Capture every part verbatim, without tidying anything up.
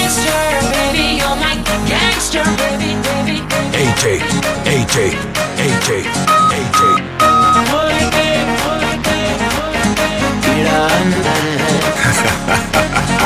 A J, A J, A J, A J. कीड़ा अंदर है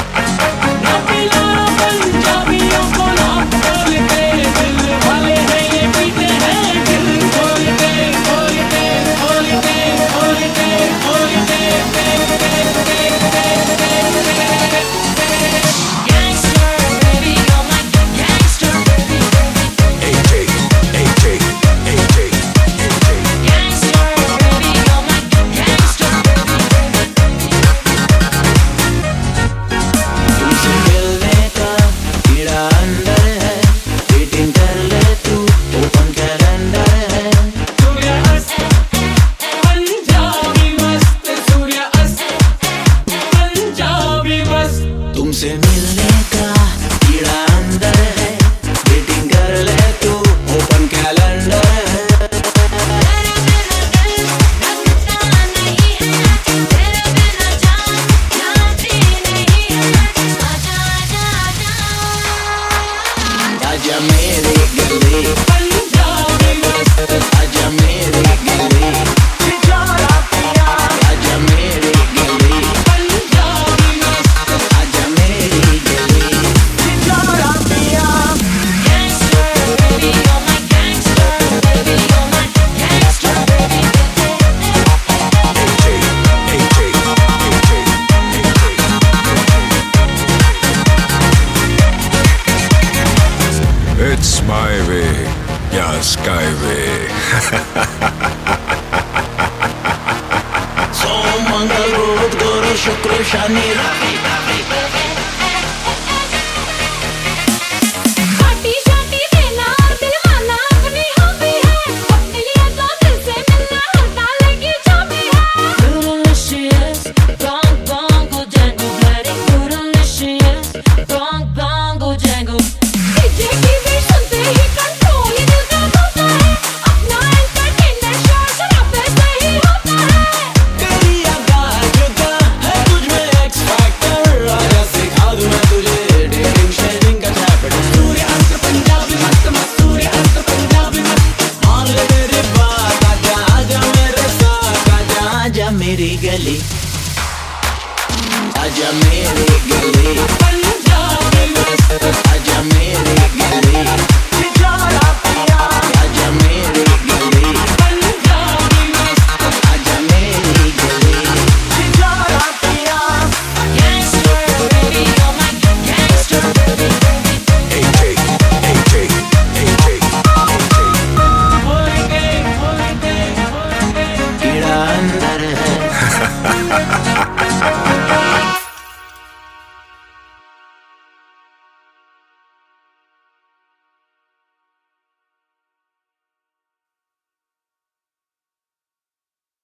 तुमसे मिलने का कीड़ा अंदर है, डेटिंग कर ले तू, ओपन कैलेंडर है। आजा मेरे गले पंजाबी मस्त, आजा मेरे गले आजा मेरे गले पंजाबी मस्त, आजा मेरे गले It's my way, yeah, skyway. सोम मंगल बुध गुरु शुक्र शनि रवि